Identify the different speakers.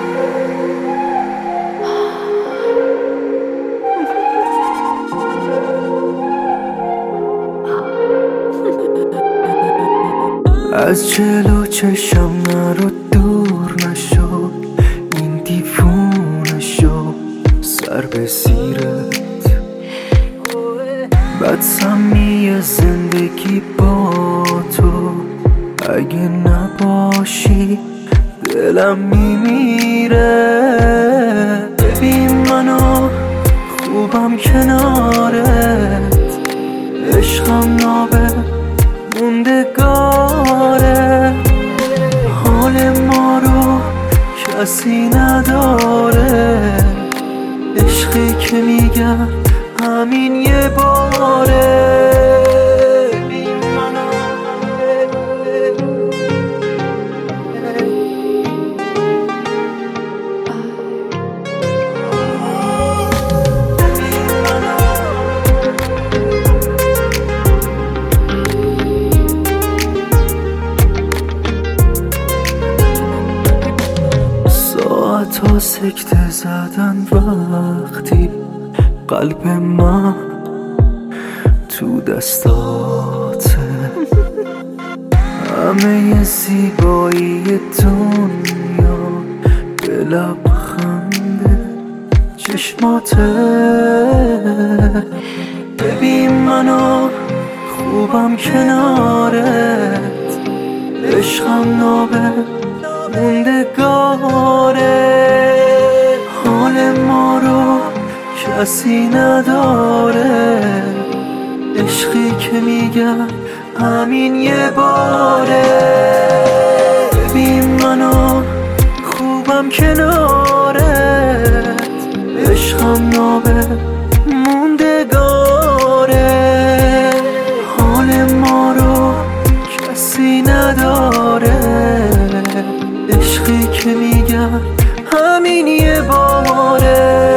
Speaker 1: از جلو چشم نرو، دور نشو، این دیوونه شو، سر به زیرت. بد سمی زندگی با تو، اگه نباشی دلم میمیره. ببین منو خوبم کنارت، عشقم نابه موندگاره. حال ما رو کسی نداره، عشقی که میگم همین یه باره. ساعتا سکته زدن وقتی قلب من تو دستاته. همه زیبایی دنیا به لبخند چشماته. ببین منو خوبم کنارت، عشقم نابه موندگاره. حال ما رو کسی نداره، عشقی که میگم همین یه باره. ببین منو خوبم کنارت، عشقم نابه موندگاره. حال ما رو کسی نداره، عشقی که میگم همین یه باره.